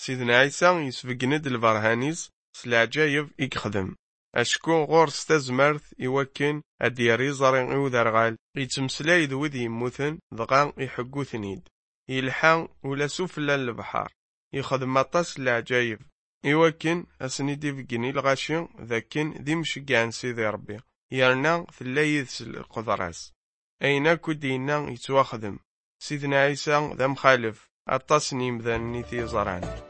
سيدنا عيسى يسبقند البرهانيز سلعجايب يخدم أشكو غورس تزمرت يوكن أدياري زرين إودرغال يتمسلاي ذوذ يموثن ضغان يحقو ثنيد يلحان ولا سفلا البحر يخدم مطاس العجايب يوكن أسندي بقني الغاشي ذاكن ذي مشقعن سيدي ربي يرنا ثلايث القدراس أين كدينا يتواخدم سيدنا عيسى ذا مخالف التصنيم ذا نيتي زرعن